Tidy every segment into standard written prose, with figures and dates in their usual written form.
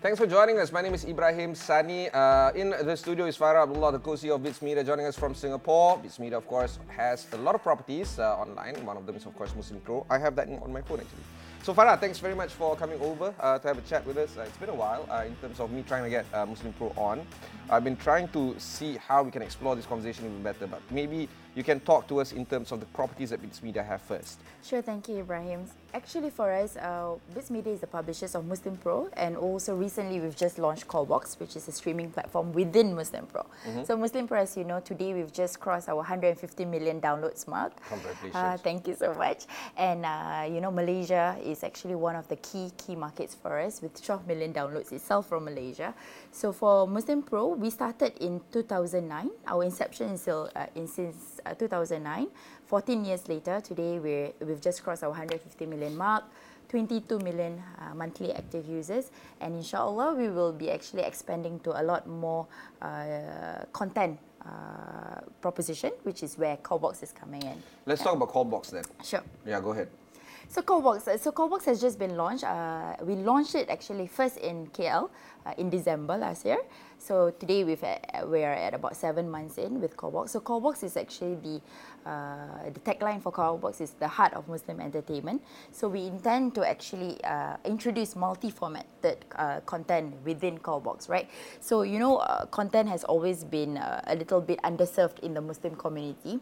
Thanks for joining us. My name is Ibrahim Sani. In the studio is Farah Abdullah, the co-CEO of Bits Media, joining us from Singapore. Bits Media, of course, has a lot of properties online. One of them is, of course, Muslim Pro. I have that on my phone, actually. So, Farah, thanks very much for coming over to have a chat with us. It's been a while in terms of me trying to get Muslim Pro on. I've been trying to see how we can explore this conversation even better, but maybe you can talk to us in terms of the properties that Bits Media have first. Sure, thank you, Ibrahim. Actually, for us, Bits Media is the publishers of Muslim Pro, and also recently we've just launched Callbox, which is a streaming platform within Muslim Pro. So Muslim Pro, as you know, today we've just crossed our 150 million downloads mark. Congratulations. Thank you so much. And Malaysia is actually one of the key markets for us, with 12 million downloads itself from Malaysia. So for Muslim Pro, we started in 2009. Our inception is still since 2009. 14 years later, today we've just crossed our 150 million mark, 22 million monthly active users, and inshallah we will be actually expanding to a lot more content proposition, which is where Callbox is coming in. Let's talk about Callbox then. Sure. Yeah, go ahead. So Callbox has just been launched. We launched it actually first in KL in December last year. So today we are at about 7 months in with Callbox. So Callbox is actually the tagline for Callbox is the heart of Muslim entertainment. So we intend to actually introduce multi-formatted content within Callbox, right? So content has always been a little bit underserved in the Muslim community,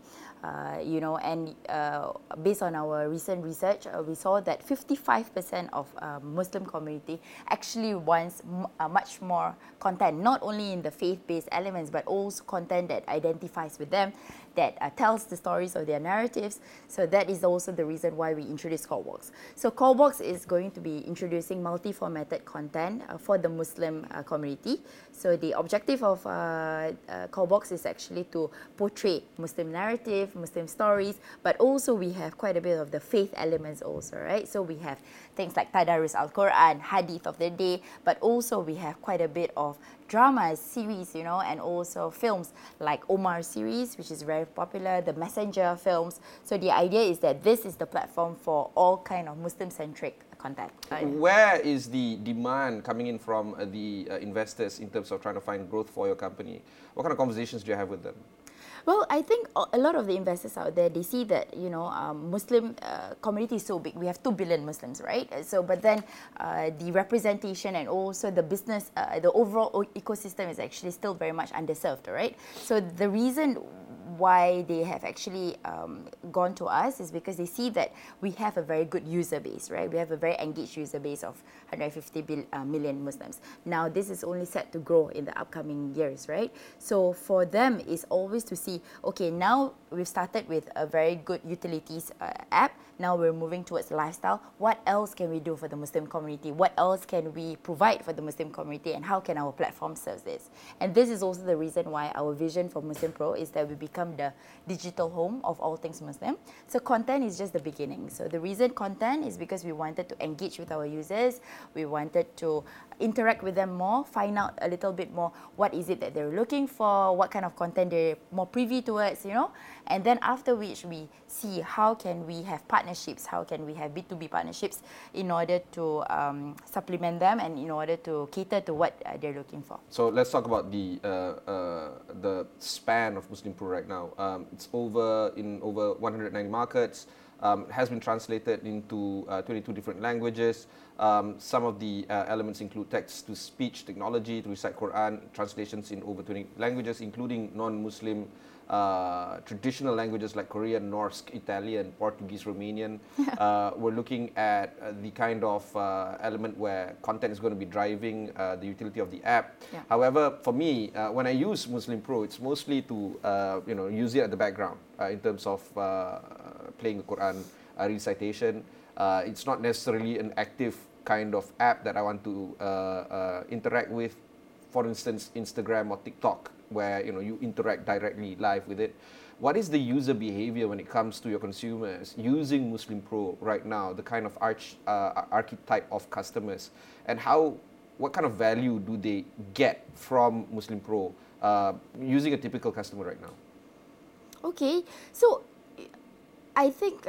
and based on our recent research, we saw that 55% of Muslim community actually wants much more content, not only in the faith-based elements, but also content that identifies with them, that tells the stories of their narratives. So that is also the reason why we introduced Callbox. So Callbox is going to be introducing multi-formatted content for the Muslim community. So the objective of Callbox is actually to portray Muslim narrative, Muslim stories, but also we have quite a bit of the faith elements also, right? So we have things like Tadarus Al-Quran, Hadith of the Day, but also we have quite a bit of dramas, series, and also films like Omar series, which is very popular, the Messenger films. So the idea is that this is the platform for all kind of Muslim-centric content. Where is the demand coming in from the investors in terms of trying to find growth for your company? What kind of conversations do you have with them? Well, I think a lot of the investors out there, they see that, Muslim community is so big. We have 2 billion Muslims, right? So, but then the representation and also the business, the overall ecosystem is actually still very much underserved, right? So the reason why they have actually gone to us is because they see that we have a very good user base, right? We have a very engaged user base of 150 million Muslims. Now, this is only set to grow in the upcoming years, right? So for them, it's always to see, okay, now we've started with a very good utilities app. Now we're moving towards lifestyle. What else can we do for the Muslim community? What else can we provide for the Muslim community? And how can our platform serve this? And this is also the reason why our vision for Muslim Pro is that we become the digital home of all things Muslim. So content is just the beginning. So the reason content is because we wanted to engage with our users. We wanted to interact with them more, find out a little bit more what is it that they're looking for, what kind of content they're more privy towards, and then after which we see how can we have partnerships, how can we have B2B partnerships in order to supplement them and in order to cater to what they're looking for. So let's talk about the span of Muslim Pro right now. It's in over 190 markets. Has been translated into 22 different languages. Some of the elements include text-to-speech technology to recite Quran, translations in over 20 languages, including non-Muslim traditional languages like Korean, Norse, Italian, Portuguese, Romanian. We're looking at the kind of element where content is going to be driving the utility of the app. Yeah. However, for me, when I use Muslim Pro, it's mostly to use it at the background in terms of playing the Quran recitation. It's not necessarily an active kind of app that I want to interact with. For instance, Instagram or TikTok, where you interact directly live with it. What is the user behavior when it comes to your consumers using Muslim Pro right now? The kind of archetype of customers, and what kind of value do they get from Muslim Pro using a typical customer right now? Okay, so I think,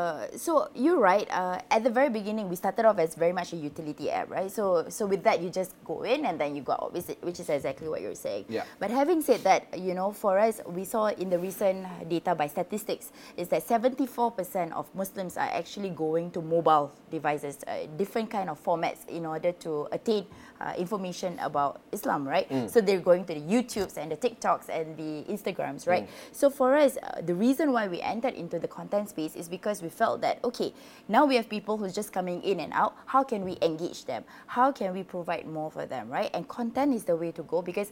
so you're right. At the very beginning, we started off as very much a utility app, right? So with that, you just go in and then you go out, which is exactly what you're saying. Yeah. But having said that, for us, we saw in the recent data by statistics is that 74% of Muslims are actually going to mobile devices, different kind of formats in order to attain information about Islam, right? So they're going to the YouTubes and the TikToks and the Instagrams, right? So for us, the reason why we entered into the content space is because we felt that, okay, now we have people who's just coming in and out. How can we engage them? How can we provide more for them, right? And content is the way to go, because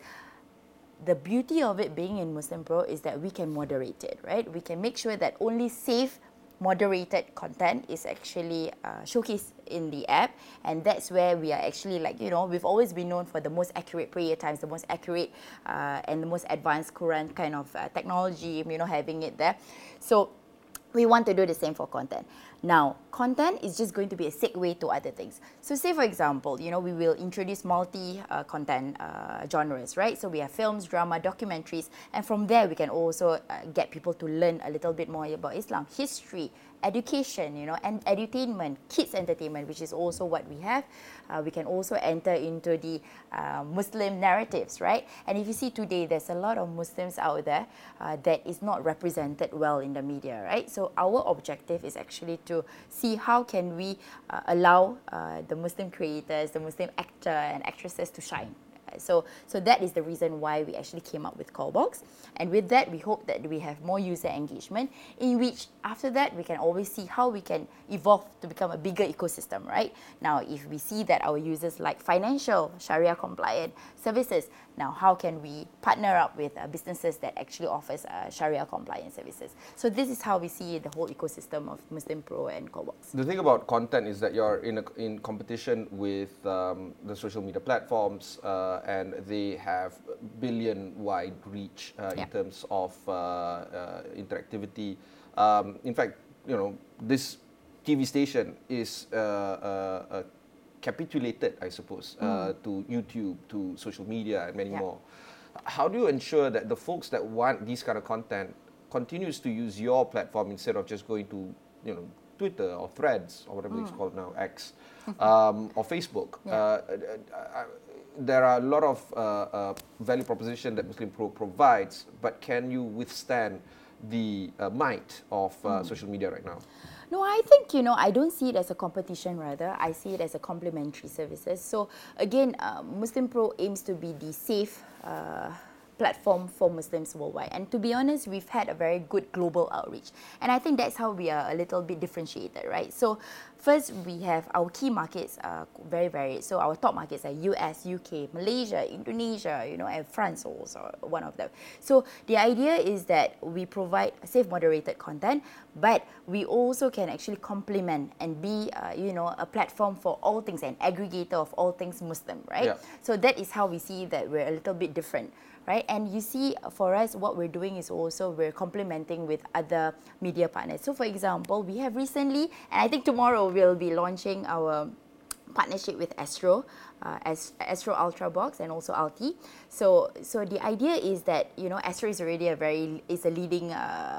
the beauty of it being in Muslim Pro is that we can moderate it, right? We can make sure that only safe, moderated content is actually showcased in the app, and that's where we are actually, like, we've always been known for the most accurate prayer times, the most accurate and the most advanced Quran kind of technology, having it there. So we want to do the same for content. Now, content is just going to be a segue to other things. So say, for example, we will introduce multi-content genres, right? So we have films, drama, documentaries, and from there we can also get people to learn a little bit more about Islam, history, education, and edutainment, kids entertainment, which is also what we have. We can also enter into the Muslim narratives, right? And if you see today, there's a lot of Muslims out there that is not represented well in the media, right? So our objective is actually to see how can we allow the Muslim creators, the Muslim actor and actresses to shine. So that is the reason why we actually came up with Callbox. And with that, we hope that we have more user engagement, in which after that, we can always see how we can evolve to become a bigger ecosystem, right? Now, if we see that our users like financial, Sharia compliant services, now how can we partner up with businesses that actually offers Sharia compliant services? So this is how we see the whole ecosystem of Muslim Pro and Callbox. The thing about content is that you're in competition with the social media platforms, and they have billion-wide reach in terms of interactivity. In fact, this TV station is capitulated, I suppose, to YouTube, to social media, and many more. How do you ensure that the folks that want these kind of content continues to use your platform instead of just going to, Twitter or Threads or whatever it's called now, X, or Facebook? There are a lot of value proposition that Muslim Pro provides, but can you withstand the might of social media right now? No, I think, I don't see it as a competition, rather. I see it as a complementary services. So again, Muslim Pro aims to be the safe platform for Muslims worldwide. And to be honest, we've had a very good global outreach. And I think that's how we are a little bit differentiated, right? So first, we have our key markets very varied. So our top markets are US, UK, Malaysia, Indonesia, and France also one of them. So the idea is that we provide safe, moderated content, but we also can actually complement and be, a platform for all things, an aggregator of all things Muslim, right? Yeah. So that is how we see that we're a little bit different. Right? And you see, for us, what we're doing is also we're complementing with other media partners. So, for example, we have recently, and I think tomorrow we'll be launching our partnership with Astro, Astro Ultra Box, and also Alti. So the idea is that Astro is already a leading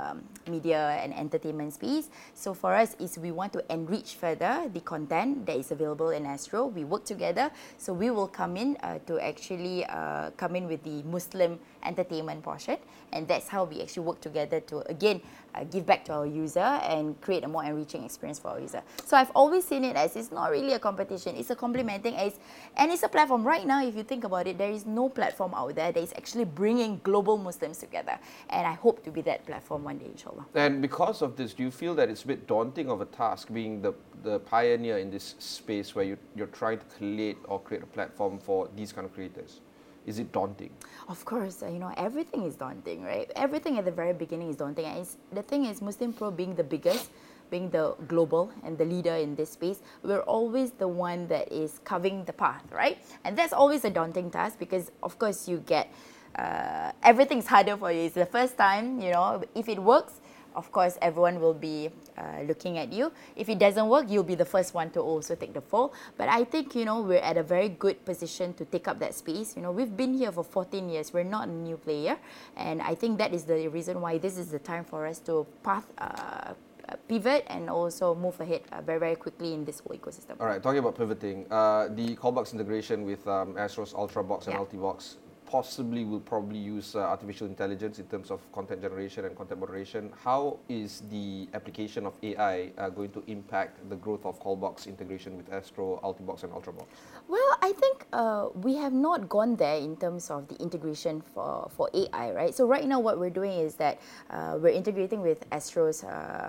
media and entertainment space. So for us, is we want to enrich further the content that is available in Astro. We work together, so we will come in to actually come in with the Muslim entertainment portion, and that's how we actually work together to again give back to our user and create a more enriching experience for our user. So I've always seen it as it's not really a competition, it's a complementing, and it's a platform. Right now, if you think about it, there is no platform out there that is actually bringing global Muslims together, and I hope to be that platform one day, inshallah. And because of this, do you feel that it's a bit daunting of a task being the pioneer in this space where you're trying to create a platform for these kind of creators? Is it daunting? Of course, everything is daunting, right? Everything at the very beginning is daunting. And the thing is, Muslim Pro being the biggest, being the global and the leader in this space, we're always the one that is carving the path, right? And that's always a daunting task because, of course, you get everything's harder for you. It's the first time, if it works, of course, everyone will be looking at you. If it doesn't work, you'll be the first one to also take the fall. But I think, we're at a very good position to take up that space. We've been here for 14 years. We're not a new player. And I think that is the reason why this is the time for us to pivot and also move ahead very, very quickly in this whole ecosystem. All right, talking about pivoting, the Callbox integration with Astro's UltraBox and Yeah. Ultibox possibly will probably use artificial intelligence in terms of content generation and content moderation. How is the application of AI going to impact the growth of Callbox integration with Astro, Ultibox and UltraBox? Well, I think we have not gone there in terms of the integration for AI, right? So right now what we're doing is that we're integrating with Astro's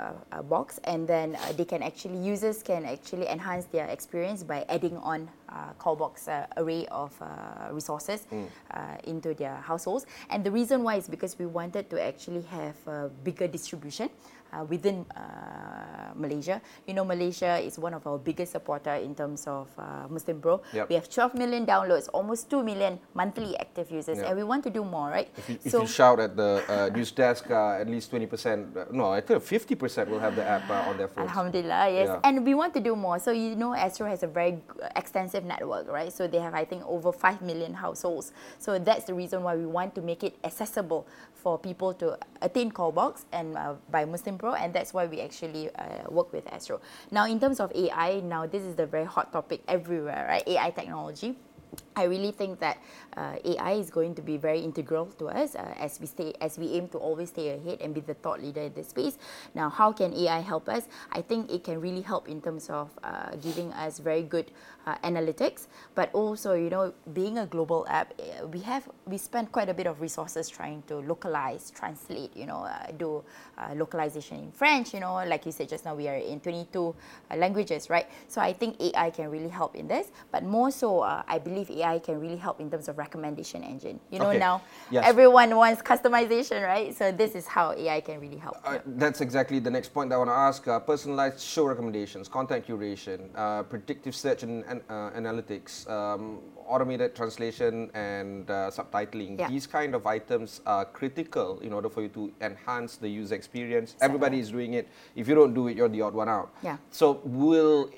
box, and then users can actually enhance their experience by adding on Callbox array of resources into their households. And the reason why is because we wanted to actually have a bigger distribution within Malaysia. You know, Malaysia is one of our biggest supporter in terms of Muslim Bro. Yep. We have 12 million downloads, almost 2 million monthly active users, Yep. and we want to do more, right? If you shout at the news desk, at least 20%, no, I think 50% will have the app on their phones. Alhamdulillah, yes. Yeah. And we want to do more. So, you know, Astro has a very extensive network, right? So they have, I think, over 5 million households. So that's the reason why we want to make it accessible for people to attain Callbox and by Muslim Pro, and that's why we actually work with Astro. Now, in terms of AI, now this is the very hot topic everywhere, right? AI technology. I really think that AI is going to be very integral to us as we aim to always stay ahead and be the thought leader in this space. Now, how can AI help us? I think it can really help in terms of giving us very good analytics, but also, you know, being a global app, we spend quite a bit of resources trying to localize, translate, you know, do localization in French, you know, like you said just now, we are in 22 languages, right? So I think AI can really help in this, but more so, I believe AI can really help in terms of recommendation engine. You know, Okay. now Yes. everyone wants customization, right? So this is how AI can really help. Yeah. That's exactly the next point that I want to ask. Personalized show recommendations, content curation, predictive search and analytics, automated translation and subtitling. Yeah. These kind of items are critical in order for you to enhance the user experience. Everybody is doing it. If you don't do it, you're the odd one out. Yeah. So will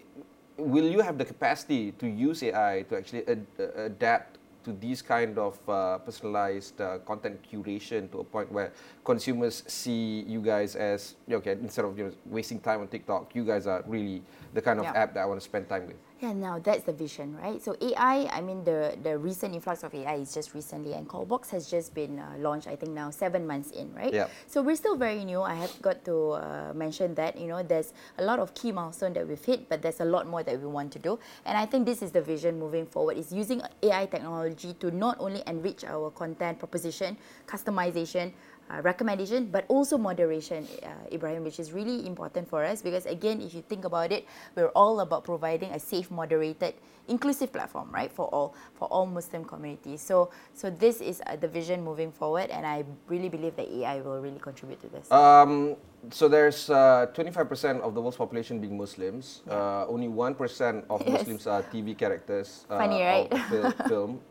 you have the capacity to use AI to actually adapt to these kind of personalized content curation to a point where consumers see you guys as, okay, instead of wasting time on TikTok, you guys are really the kind of Yeah. app that I want to spend time with? Yeah, now that's the vision, right? So AI, I mean, the recent influx of AI is just recently, and Callbox has just been launched, I think now 7 months in, right? Yeah. So we're still very new. I have got to mention that, you know, there's a lot of key milestones that we've hit, but there's a lot more that we want to do. And I think this is the vision moving forward, is using AI technology to not only enrich our content proposition, customization, recommendation, but also moderation, Ibrahim, which is really important for us because, again, if you think about it, we're all about providing a safe, moderated, inclusive platform, right, for all Muslim communities. So this is the vision moving forward, and I really believe that AI will really contribute to this. So there's 25% of the world's population being Muslims. Only 1% of Yes. Muslims are TV characters Funny, right? of film.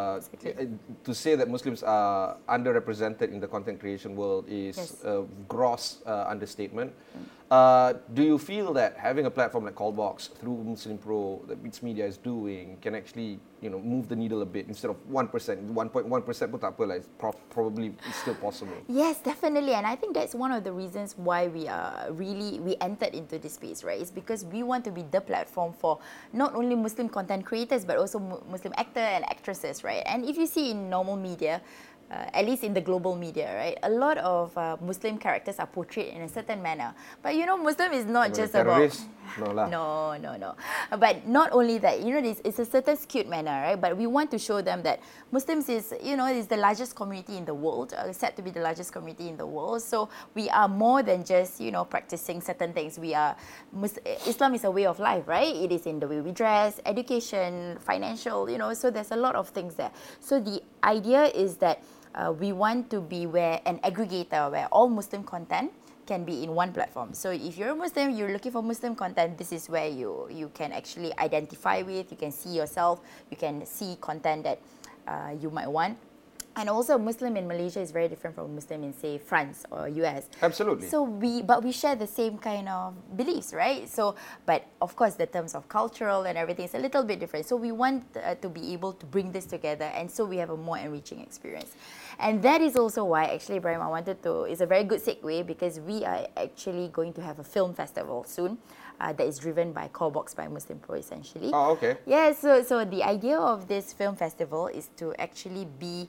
To say that Muslims are underrepresented in the content creation world is Yes. a gross understatement. Do you feel that having a platform like Callbox through Muslim Pro that Beats Media is doing can actually, move the needle a bit instead of 1%, 1.1% pun tak apa lah, it's probably it's still possible. Yes, definitely, and I think that's one of the reasons why we entered into this space, right? It's because we want to be the platform for not only Muslim content creators but also Muslim actor and actresses, right? And if you see in normal media, at least in the global media, right, a lot of Muslim characters are portrayed in a certain manner. But you know, Muslim is not just about... No lah. No. But not only that, it's a certain skewed manner, right? But we want to show them that Muslims is the largest community in the world, said to be the largest community in the world. So we are more than just, practicing certain things. Islam is a way of life, right? It is in the way we dress, education, financial, so there's a lot of things there. So the idea is that we want to be an aggregator where all Muslim content can be in one platform. So if you're a Muslim, you're looking for Muslim content, this is where you can actually identify with, you can see yourself, you can see content that you might want. And also, Muslim in Malaysia is very different from Muslim in, say, France or US. Absolutely. So we share the same kind of beliefs, right? So, but of course, the terms of cultural and everything is a little bit different. So we want to be able to bring this together, and so we have a more enriching experience. And that is also why, actually, Ibrahim, I wanted to, it's a very good segue because we are actually going to have a film festival soon that is driven by Callbox by Muslim Pro, essentially. Oh, okay. Yeah, so the idea of this film festival is to actually be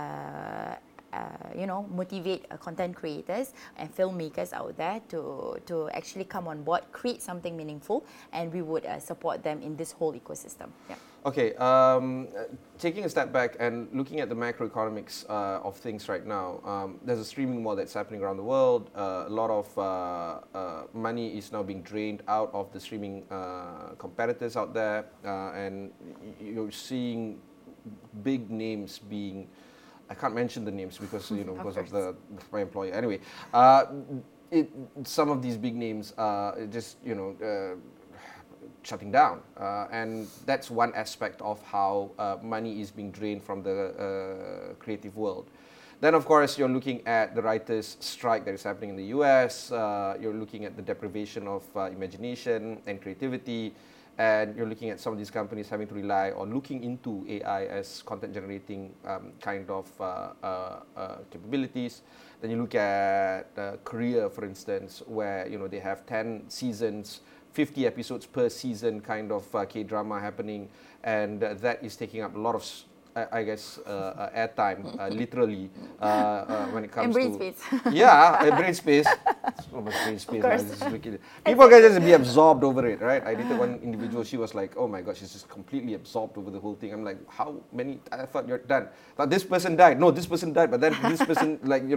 motivate content creators and filmmakers out there to actually come on board, create something meaningful, and we would support them in this whole ecosystem. Yeah. Okay, taking a step back and looking at the macroeconomics of things right now, there's a streaming war that's happening around the world. A lot of money is now being drained out of the streaming competitors out there, and you're seeing big names being, I can't mention the names because because of my employer. Anyway, some of these big names just shutting down, and that's one aspect of how money is being drained from the creative world. Then, of course, you're looking at the writers' strike that is happening in the US. You're looking at the deprivation of imagination and creativity. And you're looking at some of these companies having to rely on looking into AI as content generating kind of capabilities. Then you look at Korea, for instance, where they have 10 seasons, 50 episodes per season kind of K-drama happening, and that is taking up a lot of airtime, literally, when it comes and brain to space. Yeah, brain space. So much brain space. People can just be absorbed over it, right? I dated one individual. She was like, "Oh my God, she's just completely absorbed over the whole thing." I'm like, "How many? I thought you're done. But this person died. No, this person died. But then this person,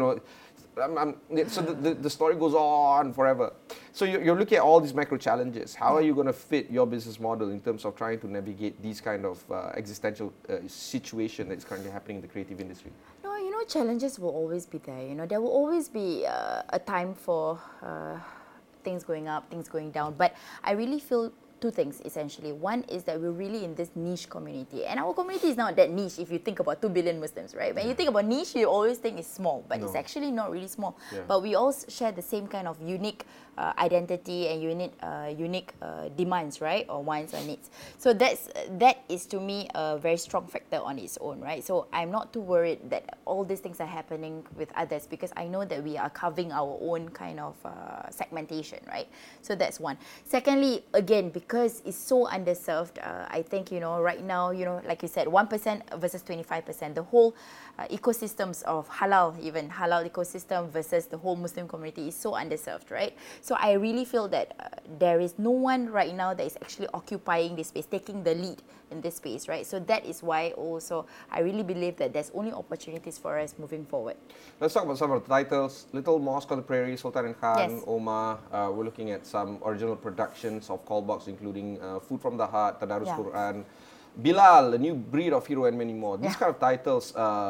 so the story goes on forever." So you're looking at all these macro challenges. How are you going to fit your business model in terms of trying to navigate these kind of existential situation that's currently happening in the creative industry? No, challenges will always be there. There will always be a time for things going up, things going down. But I really feel two things, essentially. One is that we're really in this niche community. And our community is not that niche if you think about 2 billion Muslims, right? When you think about niche, you always think it's small, but it's actually not really small. Yeah. But we all share the same kind of unique identity and unique demands, right? Or wants or needs. So that is, to me, a very strong factor on its own, right? So I'm not too worried that all these things are happening with others because I know that we are carving our own kind of segmentation, right? So that's one. Secondly, again, because it's so underserved, I think, right now, like you said, 1% versus 25%, the whole ecosystems of halal ecosystem versus the whole Muslim community is so underserved, right? So I really feel that there is no one right now that is actually occupying this space, taking the lead in this space, right? So that is why also I really believe that there's only opportunities for us moving forward. Let's talk about some of the titles. Little Mosque on the Prairie, Sultan and Khan, Yes. Omar. We're looking at some original productions of Callbox, including Food from the Heart, Tadarus Yeah. Quran, Bilal, A New Breed of Hero, and many more. These Yeah. kind of titles,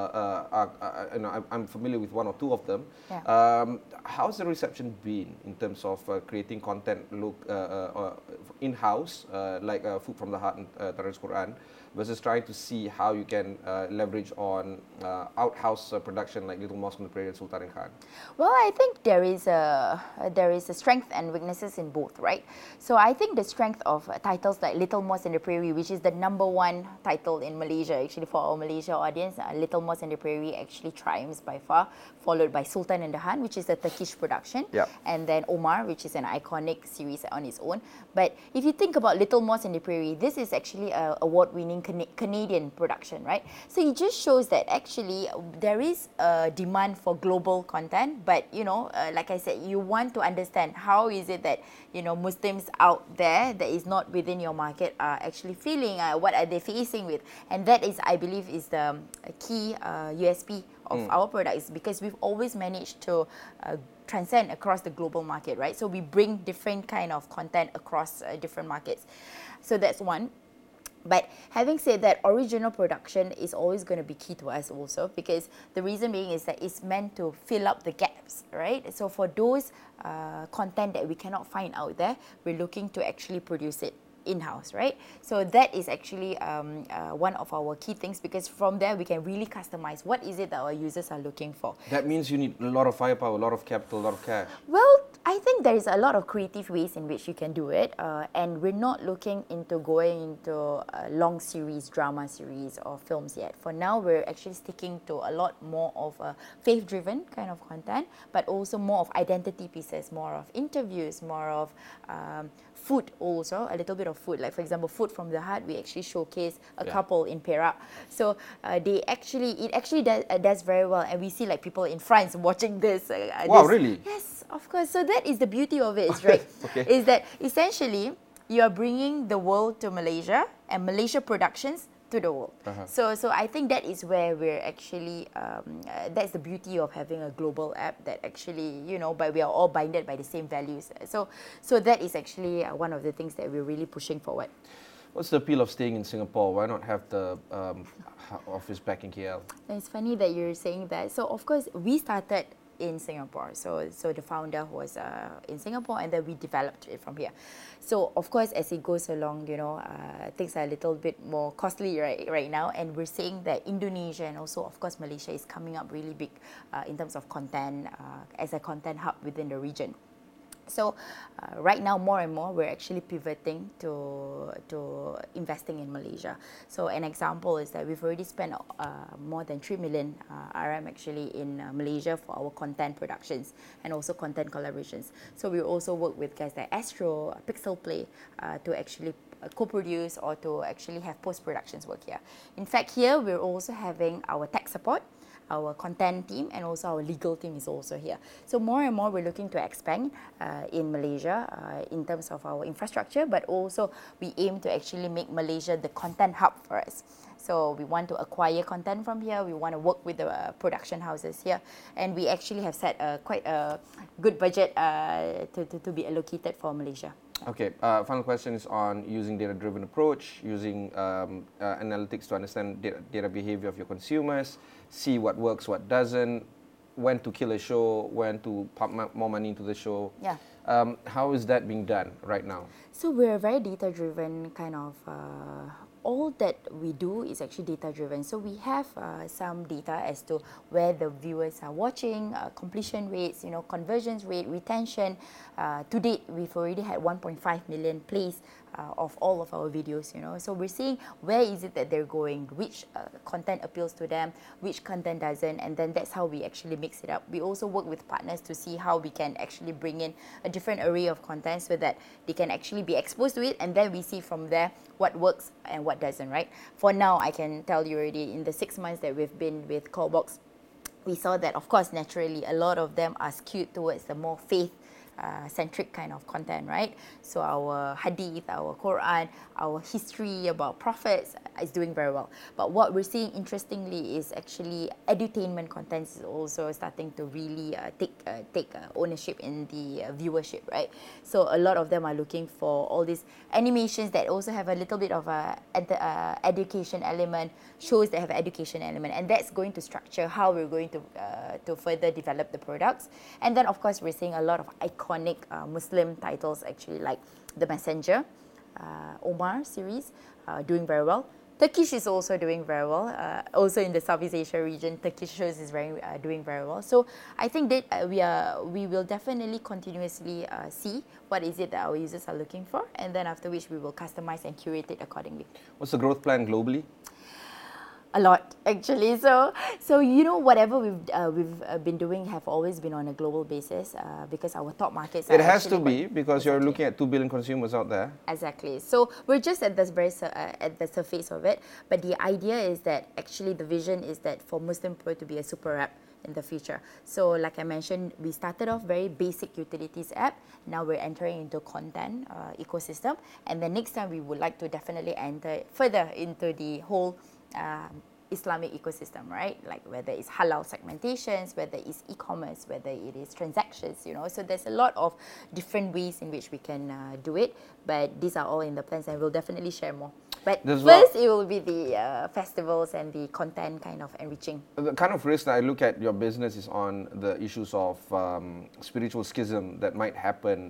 I'm familiar with one or two of them. Yeah. How's the reception been in terms of creating content in-house, like Food from the Heart and Tadarus Quran, versus trying to see how you can leverage on outhouse production like Little Mosque on the Prairie and Sultan and Khan? Well, I think there is a strength and weaknesses in both, right? So I think the strength of titles like Little Mosque in the Prairie, which is the #1 title in Malaysia, actually for our Malaysia audience, Little Mosque in the Prairie actually triumphs by far, followed by Sultan and the Han, which is a Turkish production, Yep. and then Omar, which is an iconic series on its own. But if you think about Little Mosque in the Prairie, this is actually an award-winning Canadian production, right? So it just shows that actually there is a demand for global content, but like I said, you want to understand how is it that Muslims out there that is not within your market are actually feeling, what are they facing with, and that is, I believe, is the key USP of our products, because we've always managed to transcend across the global market, right? So we bring different kind of content across different markets. So that's one. But having said that, original production is always going to be key to us also, because the reason being is that it's meant to fill up the gaps, right? So for those content that we cannot find out there, we're looking to actually produce it in-house, right? So that is actually one of our key things, because from there we can really customize what is it that our users are looking for. That means you need a lot of firepower, a lot of capital, a lot of cash. Well, I think there is a lot of creative ways in which you can do it, and we're not looking into going into a long series, drama series, or films yet. For now, we're actually sticking to a lot more of a faith-driven kind of content, but also more of identity pieces, more of interviews, more of food also, a little bit of food. Like for example, Food from the Heart, we actually showcase a couple in Perak. So it actually does very well, and we see like people in France watching this. Wow, really? Yes, of course. So that is the beauty of it, right? Okay. Is that essentially you are bringing the world to Malaysia and Malaysia productions to the world. So I think that is where we're actually, that's the beauty of having a global app that actually, but we are all binded by the same values. So that is actually one of the things that we're really pushing forward. What's the appeal of staying in Singapore? Why not have the office back in KL? It's funny that you're saying that. So of course, we started in Singapore. So the founder was in Singapore, and then we developed it from here. So of course, as it goes along, things are a little bit more costly right now, and we're seeing that Indonesia and also of course Malaysia is coming up really big in terms of content as a content hub within the region. So right now, more and more, we're actually pivoting to investing in Malaysia. So an example is that we've already spent more than 3 million RM actually in Malaysia for our content productions and also content collaborations. So we also work with guys like Astro, Pixel Play to actually co-produce or to actually have post-productions work here. In fact, here we're also having our tech support, our content team, and also our legal team is also here. So more and more we're looking to expand in Malaysia in terms of our infrastructure, but also we aim to actually make Malaysia the content hub for us. So we want to acquire content from here, we want to work with the production houses here, and we actually have set quite a good budget to be allocated for Malaysia. Okay, final question is on using data-driven approach, using analytics to understand data behavior of your consumers, see what works, what doesn't, when to kill a show, when to pump more money into the show. Yeah. How is that being done right now? So we're a very data-driven kind of, all that we do is actually data-driven. So we have some data as to where the viewers are watching, completion rates, conversions rate, retention. To date, we've already had 1.5 million plays of all of our videos, So we're seeing where is it that they're going, which content appeals to them, which content doesn't, and then that's how we actually mix it up. We also work with partners to see how we can actually bring in a different array of content so that they can actually be exposed to it, and then we see from there what works and what doesn't, right? For now, I can tell you already, in the 6 months that we've been with Callbox, we saw that, of course, naturally, a lot of them are skewed towards the more faith-centric kind of content, right? So our hadith, our Quran, our history about prophets is doing very well. But what we're seeing, interestingly, is actually edutainment content is also starting to really take ownership in the viewership, right? So a lot of them are looking for all these animations that also have a little bit of a education element, shows that have an education element, and that's going to structure how we're going to further develop the products. And then, of course, we're seeing a lot of iconic Muslim titles, actually, like The Messenger, Omar series, doing very well. Turkish is also doing very well. Also in the Southeast Asia region, Turkish shows is doing very well. So I think that we will definitely continuously see what is it that our users are looking for, and then after which we will customize and curate it accordingly. What's the growth plan globally? A lot, actually. So whatever we've been doing have always been on a global basis because our top markets. It has to be because you're looking at 2 billion consumers out there. Exactly. So we're just at this at the surface of it, but the idea is that actually the vision is that for Muslim Pro to be a super app in the future. So like I mentioned, we started off very basic utilities app. Now we're entering into content ecosystem, and then next time we would like to definitely enter further into the whole Islamic ecosystem, right? Like whether it's halal segmentations, whether it's e-commerce, whether it is transactions, So there's a lot of different ways in which we can do it, but these are all in the plans, and we'll definitely share more. But first, it will be the festivals and the content kind of enriching. The kind of risk that I look at your business is on the issues of spiritual schism that might happen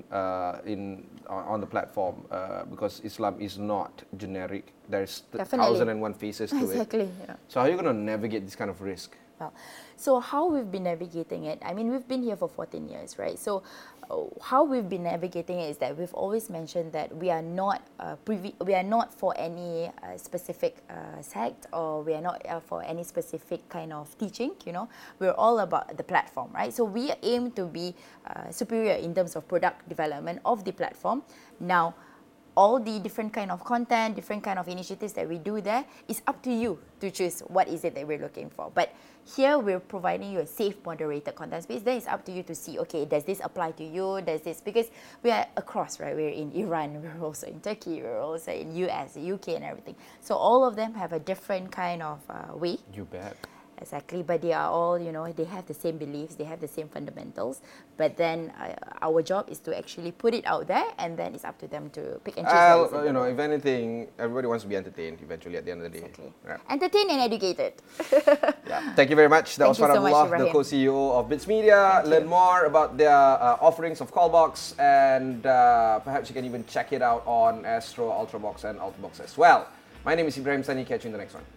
on the platform because Islam is not generic. There's 1,001 faces to it. Exactly. Yeah. So how are you going to navigate this kind of risk? Well, so how we've been navigating it, I mean, we've been here for 14 years, right? So how we've been navigating it is that we've always mentioned that we are not we are not for any specific sect, or we are not for any specific kind of teaching. We're all about the platform, right? So we aim to be superior in terms of product development of the platform. Now, all the different kind of content, different kind of initiatives that we do there, it's up to you to choose what is it that we're looking for. But here we're providing you a safe, moderated content space. Then it's up to you to see, okay, does this apply to you? Does this, because we are across, right? We're in Iran, we're also in Turkey, we're also in US, UK and everything. So all of them have a different kind of way. You bet. Exactly, but they are all, they have the same beliefs, they have the same fundamentals. But then our job is to actually put it out there, and then it's up to them to pick and choose. If anything, everybody wants to be entertained eventually at the end of the day. Exactly. Right. Entertained and educated. Yeah. Thank you very much. That was Thank you so much, Farah, the Ibrahim. co-CEO of Bits Media. Learn more about their offerings of Callbox, and perhaps you can even check it out on Astro, Ultrabox and Ultrabox as well. My name is Ibrahim Sani. Catch you in the next one.